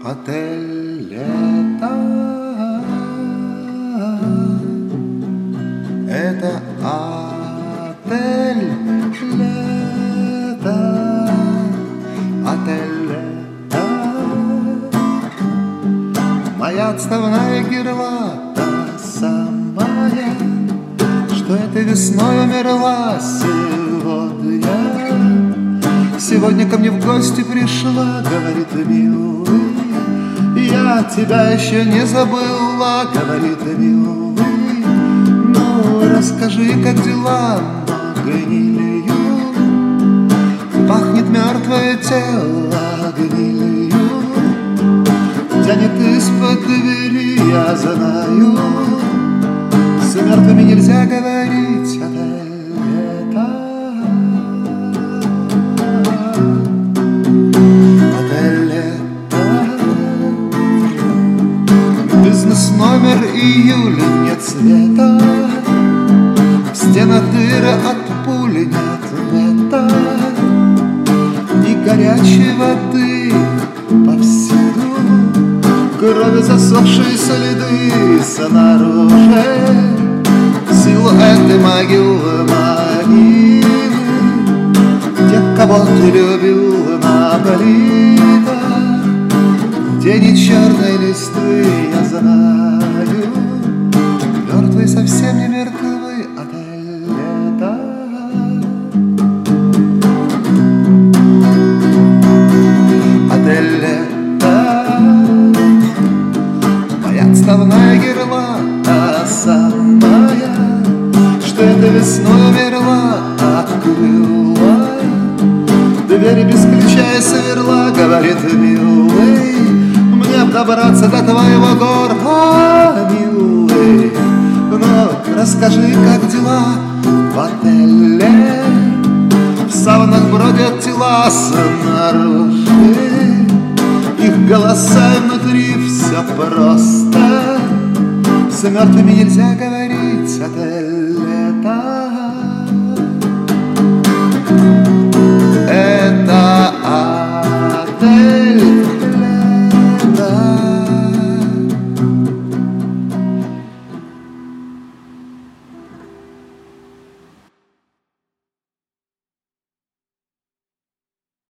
Отель «Лето» — это отель «Лето», отель «Лето». Моя отставная герла та самая, что этой весной умерла сегодня. Сегодня ко мне в гости пришла, говорит, милый, я тебя еще не забыла, говорит, милый. Ну, расскажи, как дела, гнилью. Пахнет мертвое тело гнилью. Тянет из-под двери, я знаю. С мертвыми нельзя говорить, отель «Лето». Бизнес-номер, июля, нет света, в стенах дыра от пули, нет лета, и горячей воды повсюду, крови засохшие следы снаружи, силуэты могилы, тех, кого ты любил на плитах. Тени черной листвы, я знаю, мертвые совсем не мертвы, отель «Лето». Отель «Лето». Моя отставная герла та самая, что этой весной умерла, открыла двери без ключа и сверла, говорит, милый, добраться до твоего города, милый. Но расскажи, как дела в отеле. В саванах бродят тела снаружи, их голоса и внутри все просто. С мертвыми нельзя говорить, отель.